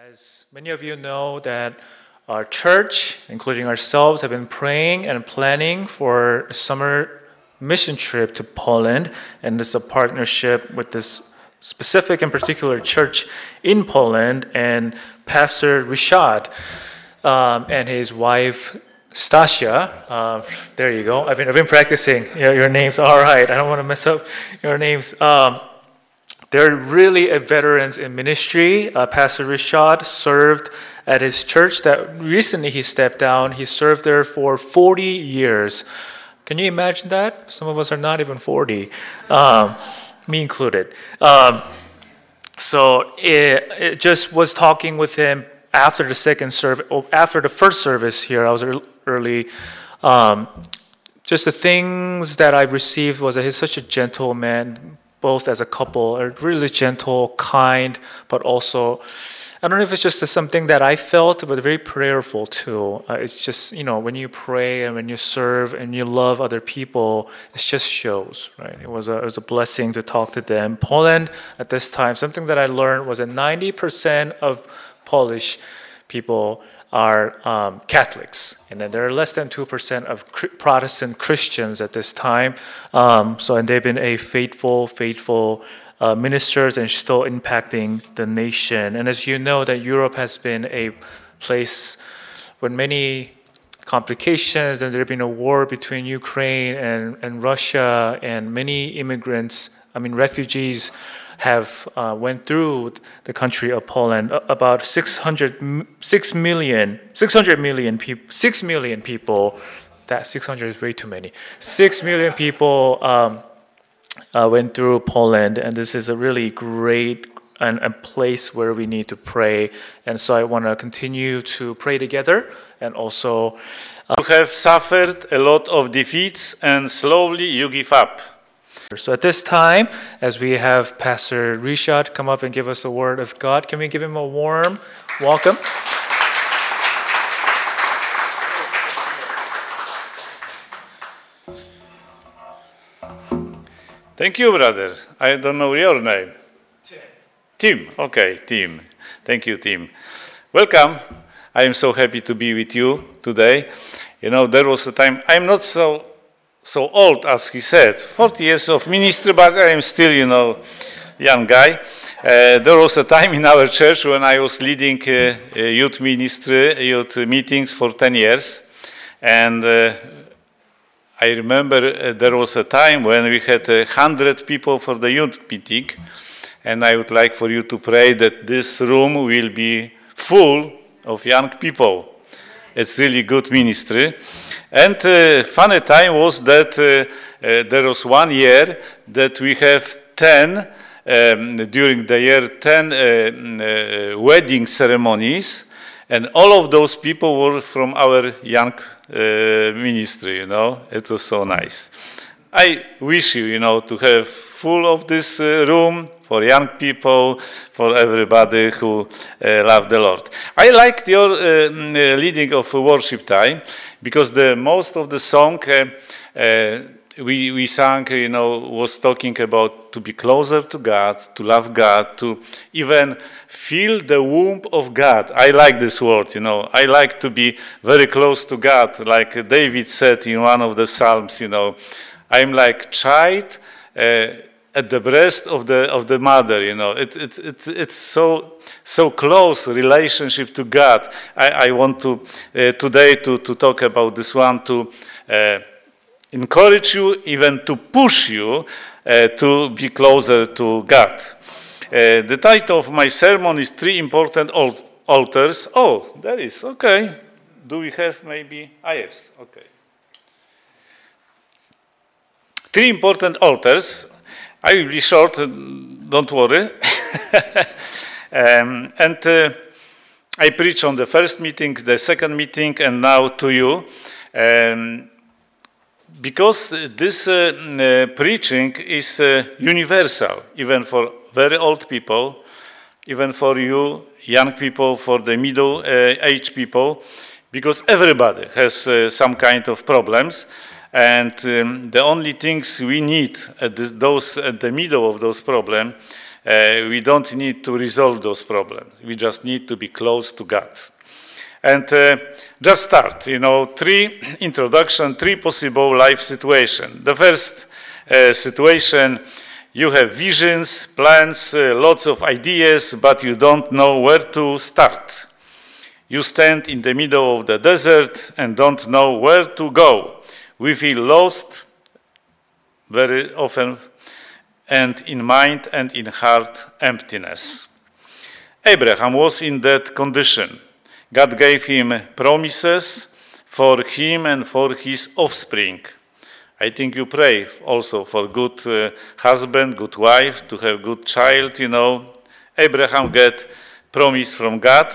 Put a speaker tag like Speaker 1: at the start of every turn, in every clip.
Speaker 1: As many of you know that our church, including ourselves, have been praying and planning for a summer mission trip to Poland, and this is a partnership with this specific and particular church in Poland, and Pastor Ryszard and his wife Stasia. There you go. I've been practicing your names. All right, I don't want to mess up your names. They're really veterans in ministry. Pastor Ryszard served at his church that recently he stepped down. He served there for 40 years. Can you imagine that? Some of us are not even 40, me included. So it just was talking with him after the first service here. I was early. Just the things that I received was that he's such a gentle man. Both as a couple are really gentle, kind, but also, I don't know if it's just something that I felt, but very prayerful too. It's just, when you pray and when you serve and you love other people, it just shows, right? It was a blessing to talk to them. Poland at this time, something that I learned was that 90% of Polish people are Catholics, and then there are less than 2% of Protestant Christians at this time. And they've been a faithful ministers and still impacting the nation. And as you know, that Europe has been a place with many complications, and there's been a war between Ukraine and Russia, and many refugees have went through the country of Poland. About 6 million people. That 600 is way too many. 6 million people went through Poland, and this is a really great and a place where we need to pray. And so I want to continue to pray together, and also
Speaker 2: you have suffered a lot of defeats, and slowly you give up.
Speaker 1: So at this time, as we have Pastor Ryszard come up and give us the word of God, can we give him a warm welcome?
Speaker 2: Thank you, brother. I don't know your name. Tim. Okay, Tim. Thank you, Tim. Welcome. I am so happy to be with you today. There was a time, I'm not so old as he said, 40 years of ministry, but I am still, young guy. There was a time in our church when I was leading youth meetings for 10 years. And I remember there was a time when we had 100 people for the youth meeting. And I would like for you to pray that this room will be full of young people. It's really good ministry. And funny time was that there was 1 year that we have 10, during the year, 10 wedding ceremonies. And all of those people were from our young ministry, It was so nice. I wish you, to have full of this room for young people, for everybody who love the Lord. I liked your leading of worship time, because the most of the song we sang, was talking about to be closer to God, to love God, to even feel the womb of God. I like this word, I like to be very close to God, like David said in one of the Psalms, I'm like child at the breast of the mother, It's so close relationship to God. I want to today to talk about this one, to encourage you, even to push you to be closer to God. The title of my sermon is 3 Important Altars. Oh, there is, okay. Do we have maybe? Yes, okay. 3 important altars. I will be short, don't worry. I preach on the first meeting, the second meeting, and now to you. Because this preaching is universal, even for very old people, even for you, young people, for the middle-aged people, because everybody has some kind of problems. And the only things we need at the middle of those problems we don't need to resolve those problems. We just need to be close to God. And just start, three possible life situations. The first situation, you have visions, plans, lots of ideas, but you don't know where to start. You stand in the middle of the desert and don't know where to go. We feel lost very often, and in mind and in heart emptiness. Abraham was in that condition. God gave him promises for him and for his offspring. I think you pray also for good husband, good wife, to have good child, Abraham got promise from God.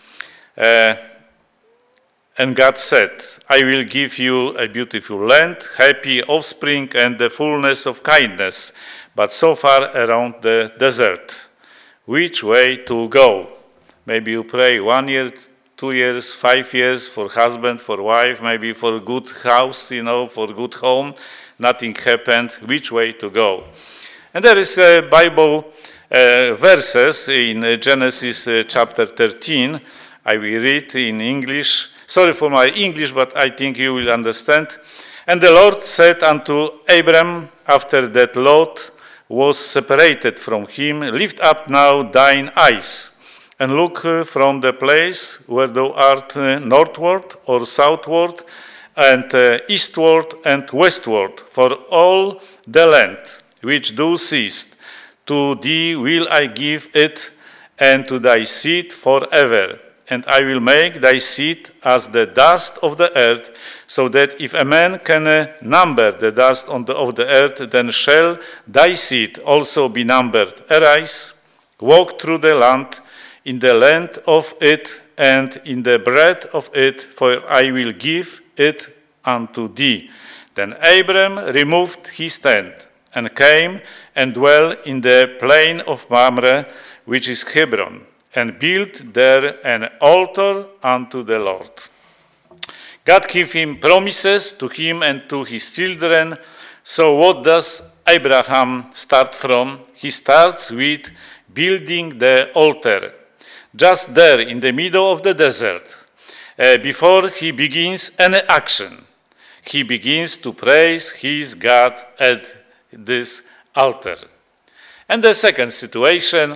Speaker 2: And God said, I will give you a beautiful land, happy offspring, and the fullness of kindness, but so far around the desert. Which way to go? Maybe you pray 1 year, 2 years, 5 years for husband, for wife, maybe for good house, for good home. Nothing happened. Which way to go? And there is a Bible verses in Genesis chapter 13. I will read in English. Sorry for my English, but I think you will understand. And the Lord said unto Abram, after that Lot was separated from him, lift up now thine eyes, and look from the place where thou art northward or southward, and eastward and westward, for all the land which thou seest, to thee will I give it, and to thy seed forever. And I will make thy seed as the dust of the earth, so that if a man can number the dust of the earth, then shall thy seed also be numbered. Arise, walk through the land, in the length of it, and in the breadth of it, for I will give it unto thee. Then Abram removed his tent, and came and dwelt in the plain of Mamre, which is Hebron, and built there an altar unto the Lord. God gave him promises to him and to his children. So what does Abraham start from? He starts with building the altar, just there in the middle of the desert. Before he begins any action, he begins to praise his God at this altar. And the second situation,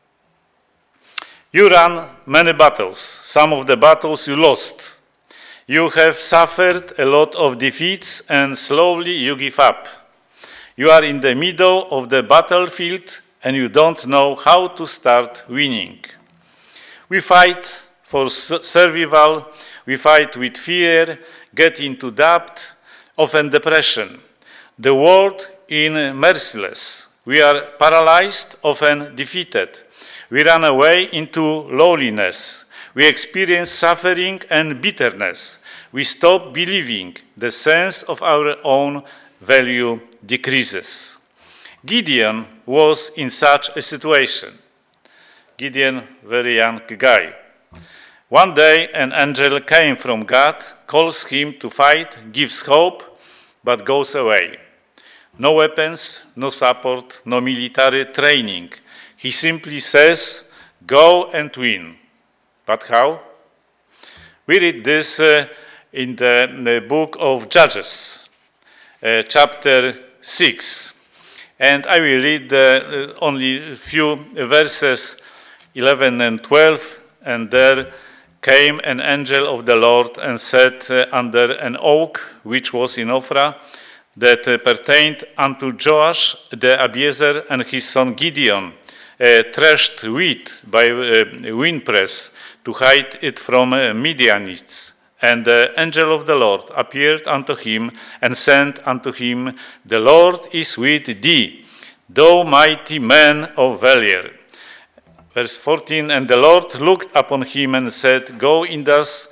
Speaker 2: you run many battles. Some of the battles you lost. You have suffered a lot of defeats and slowly you give up. You are in the middle of the battlefield and you don't know how to start winning. We fight for survival, we fight with fear, get into doubt, often depression. The world is merciless. We are paralyzed, often defeated. We run away into loneliness. We experience suffering and bitterness. We stop believing. The sense of our own value decreases. Gideon was in such a situation. Gideon, very young guy. One day an angel came from God, calls him to fight, gives hope, but goes away. No weapons, no support, no military training. He simply says, go and win. But how? We read this in the book of Judges, chapter 6. And I will read only a few verses, 11 and 12. And there came an angel of the Lord and sat under an oak which was in Ophrah, that pertained unto Joash the Abiezer and his son Gideon, threshed wheat by winepress to hide it from Midianites. And the angel of the Lord appeared unto him and said unto him, the Lord is with thee, thou mighty man of valor. Verse 14, and the Lord looked upon him and said, go in this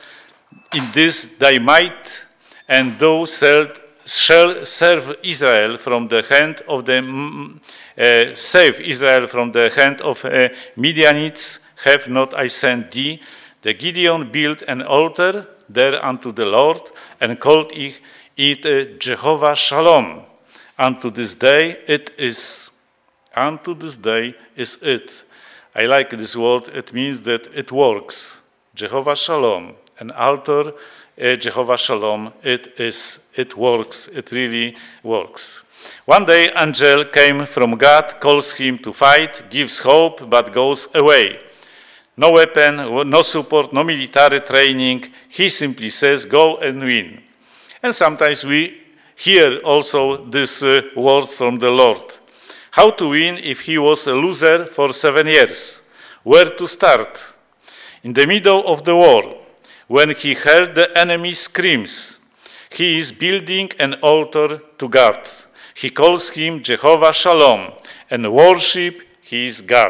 Speaker 2: thy might, and thou shalt serve Israel from the hand of save Israel from the hand of Midianites. Have not I sent thee? The Gideon built an altar there unto the Lord, and called it Jehovah Shalom. Unto this day it is. unto this day is it. I like this word. It means that it works. Jehovah Shalom, an altar, Jehovah Shalom, it works, it really works. One day, angel came from God, calls him to fight, gives hope, but goes away. No weapon, no support, no military training. He simply says, go and win. And sometimes we hear also these words from the Lord. How to win if he was a loser for 7 years? Where to start? In the middle of the war, when he heard the enemy screams, he is building an altar to God. He calls him Jehovah Shalom and worship his God.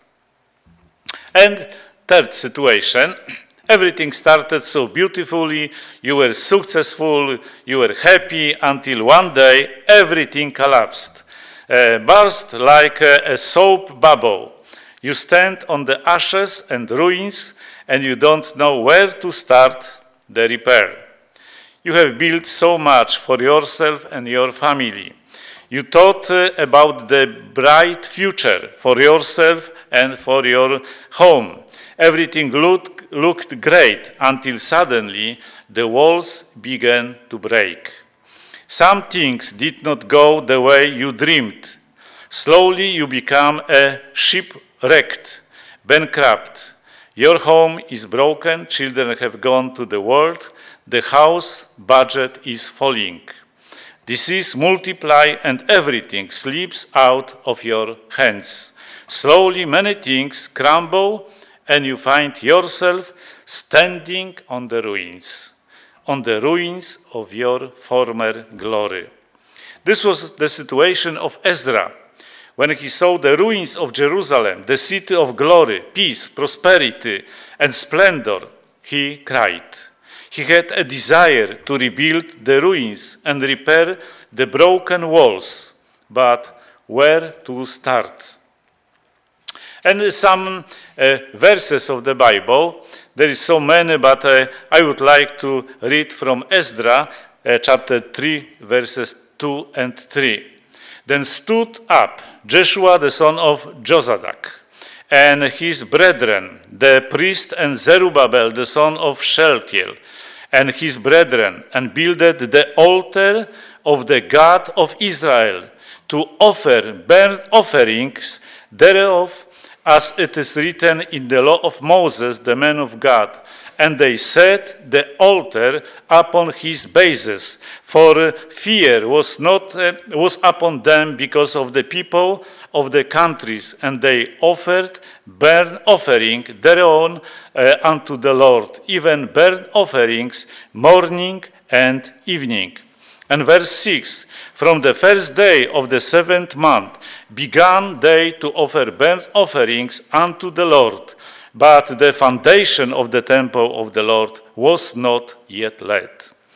Speaker 2: And third situation, everything started so beautifully, you were successful, you were happy, until one day everything collapsed, burst like a soap bubble. You stand on the ashes and ruins, and you don't know where to start the repair. You have built so much for yourself and your family. You thought about the bright future for yourself and for your home. Everything looked great until suddenly the walls began to break. Some things did not go the way you dreamed. Slowly you become a shipwrecked, bankrupt. Your home is broken, children have gone to the world, the house budget is falling. Disease multiplies and everything slips out of your hands. Slowly many things crumble and you find yourself standing on the ruins of your former glory. This was the situation of Ezra. When he saw the ruins of Jerusalem, the city of glory, peace, prosperity, and splendor, he cried. He had a desire to rebuild the ruins and repair the broken walls, but where to start? And some verses of the Bible, there is so many, but I would like to read from Ezra, chapter 3, verses 2 and 3. Then stood up Joshua the son of Jozadak, and his brethren, the priest, and Zerubbabel the son of Shealtiel, and his brethren, and builded the altar of the God of Israel, to offer burnt offerings thereof, as it is written in the law of Moses, the man of God. And they set the altar upon his bases, for fear was upon them because of the people of the countries, and they offered burnt offering thereon unto the Lord, even burnt offerings morning and evening. And verse 6, from the first day of the 7th month began they to offer burnt offerings unto the Lord, but the foundation of the temple of the Lord was not yet laid.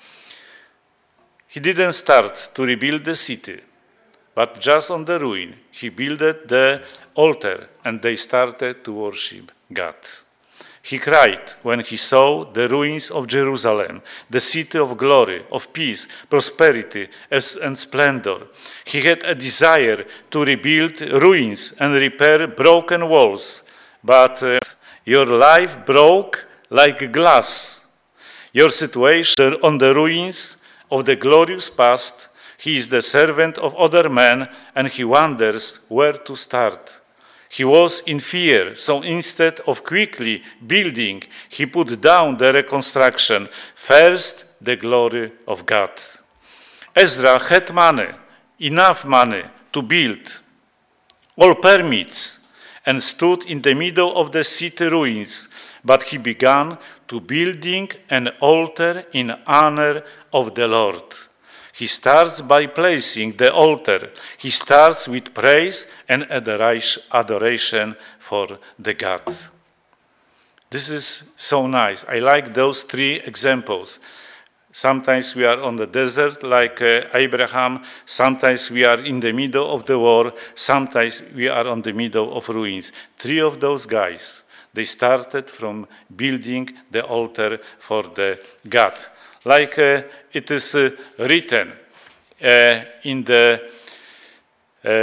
Speaker 2: He didn't start to rebuild the city, but just on the ruin, he built the altar, and they started to worship God. He cried when he saw the ruins of Jerusalem, the city of glory, of peace, prosperity, and splendor. He had a desire to rebuild ruins and repair broken walls, but your life broke like glass. Your situation on the ruins of the glorious past. He is the servant of other men, and he wonders where to start. He was in fear, so instead of quickly building, he put down the reconstruction. First, the glory of God. Ezra had money, enough money to build, all permits, and stood in the middle of the city ruins, but he began to building an altar in honor of the Lord. He starts by placing the altar. He starts with praise and adoration for the God. This is so nice. I like those three examples. Sometimes we are on the desert like Abraham. Sometimes we are in the middle of the war. Sometimes we are on the middle of ruins. Three of those guys, they started from building the altar for the God. Like it is written in the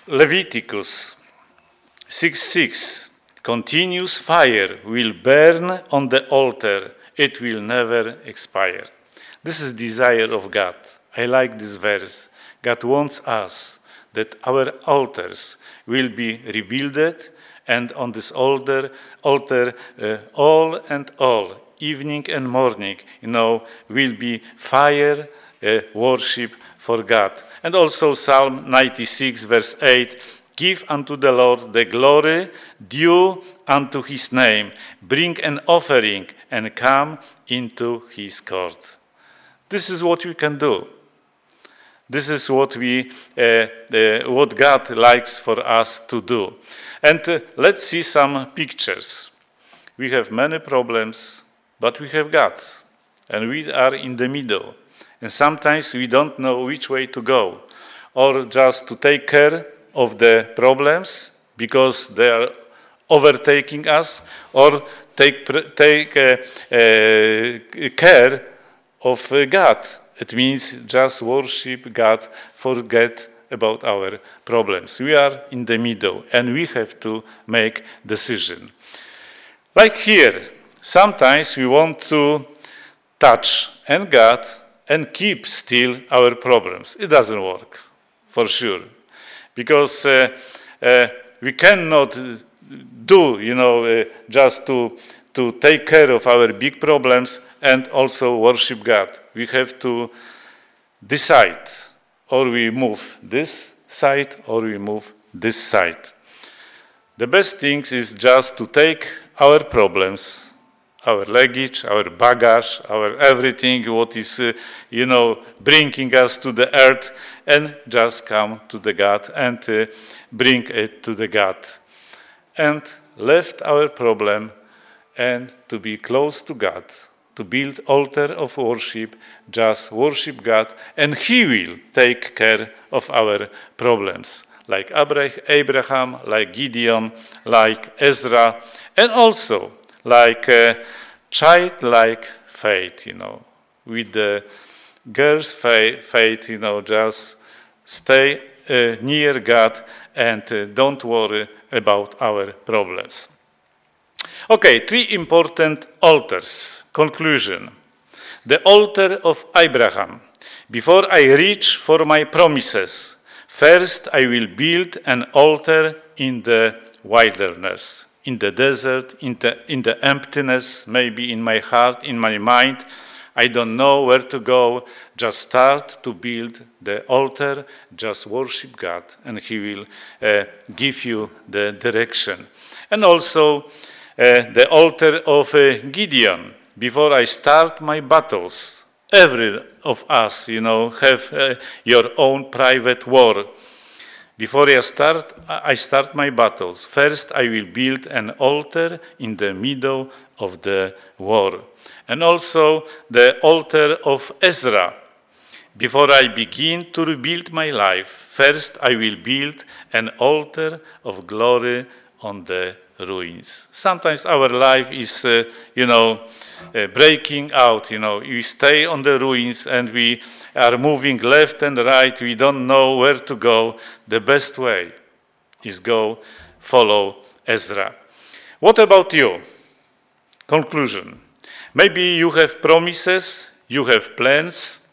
Speaker 2: Leviticus 6:6. Continuous fire will burn on the altar. It will never expire. This is desire of God. I like this verse. God wants us that our altars will be rebuilt, and on this altar, all and all, evening and morning, will be fire worship for God. And also Psalm 96, verse 8, give unto the Lord the glory due unto his name. Bring an offering and come into his court. This is what we can do. This is what what God likes for us to do. And let's see some pictures. We have many problems, but we have God. And we are in the middle. And sometimes we don't know which way to go. Or just to take care of the problems because they are overtaking us, or take care of God. It means just worship God, forget about our problems. We are in the middle, and we have to make decision. Like here, sometimes we want to touch and God and keep still our problems. It doesn't work, for sure. Because we cannot do, just to take care of our big problems and also worship God. We have to decide, or we move this side, or we move this side. The best thing is just to take our problems, our luggage, our baggage, our everything, what is, bringing us to the earth, and just come to the God and bring it to the God. And left our problem and to be close to God, to build altar of worship, just worship God, and He will take care of our problems. Like Abraham, like Gideon, like Ezra, and also like childlike faith, with the girl's faith, just stay near God and don't worry about our problems. Okay, 3 important altars. Conclusion. The altar of Abraham. Before I reach for my promises, first I will build an altar in the wilderness, in the desert, in the emptiness, maybe in my heart, in my mind. I don't know where to go. Just start to build the altar, just worship God, and He will give you the direction. And also the altar of Gideon. Before I start my battles, every of us, have your own private war. Before I start my battles, first I will build an altar in the middle of the war. And also the altar of Ezra. Before I begin to rebuild my life, first I will build an altar of glory on the ruins. Sometimes our life is, breaking out. We stay on the ruins and we are moving left and right. We don't know where to go. The best way is follow Ezra. What about you? Conclusion. Maybe you have promises, you have plans,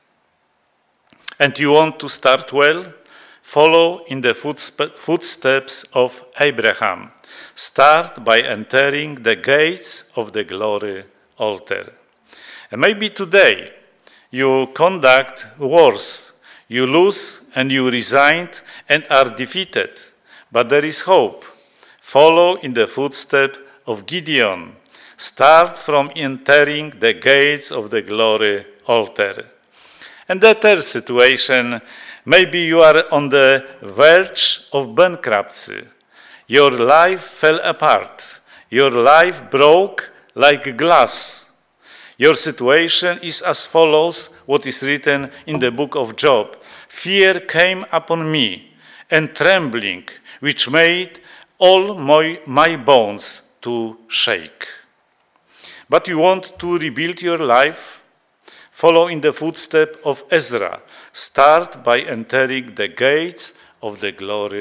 Speaker 2: and you want to start well. Follow in the footsteps of Abraham. Start by entering the gates of the glory altar. And maybe today you conduct wars, you lose and you resigned and are defeated, but there is hope. Follow in the footsteps of Gideon. Start from entering the gates of the glory altar. And the third situation, maybe you are on the verge of bankruptcy. Your life fell apart. Your life broke like glass. Your situation is as follows, what is written in the book of Job. Fear came upon me, and trembling, which made all my bones to shake. But you want to rebuild your life? Follow in the footsteps of Ezra. Start by entering the gates of the glory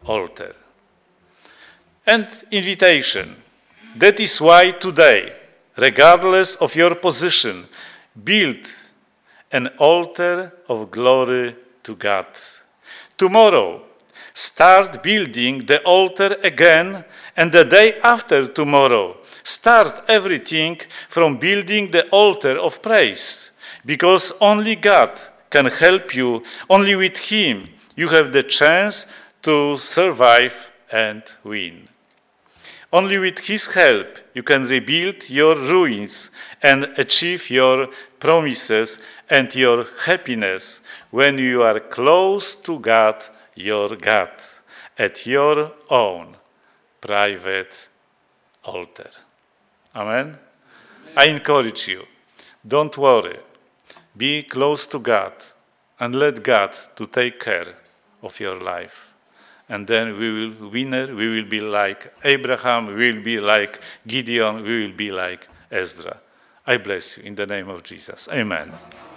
Speaker 2: altar. And invitation. That is why today, regardless of your position, build an altar of glory to God. Tomorrow, start building the altar again, and the day after tomorrow, start everything from building the altar of praise, because only God can help you. Only with Him you have the chance to survive and win. Only with His help you can rebuild your ruins and achieve your promises and your happiness when you are close to God, your God, at your own private altar. Amen? I encourage you, don't worry. Be close to God and let God to take care of your life. And then we will be like Abraham, we will be like Gideon, we will be like Ezra. I bless you in the name of Jesus. Amen.